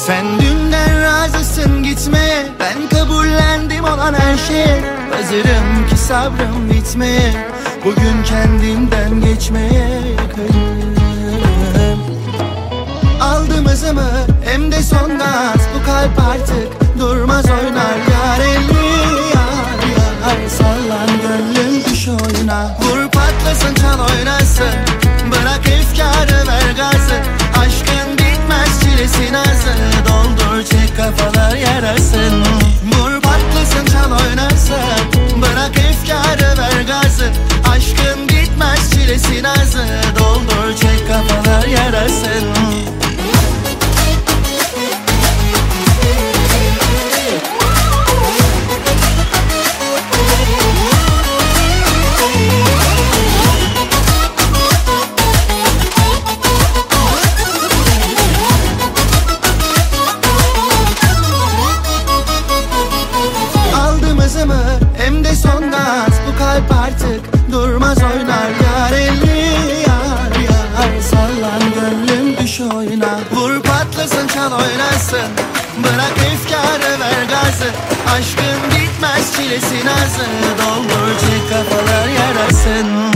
Sen dünden razısın gitmeye, ben kabullendim olan her şeye. Hazırım ki sabrım bitmeye, bugün kendimden geçmeye yakınım. Aldım hızımı hem de son gaz, bu kalp artık durmaz oynar. Yar elli yar yar, sallan gönlüm düş oyuna. Vur patlasın çal oynasın, bırak efkarı ver gazı. Aşkın bitmez çilesi nazı, doldur çek kafalar yarasın. Vur patlasın çal oynasın, bırak efkarı ver gazı. Aşkın bitmez çilesi nazı, doldur çek kafalar yarasın. Hem de son gaz, bu kalp artık durmaz oynar. Yar elli yar yar, sallan gönlüm düş oyuna. Vur patlasın çal oynasın, bırak efkarı ver gazı. Aşkın bitmez çilesi nazı, doldur çek kafalar yarasın.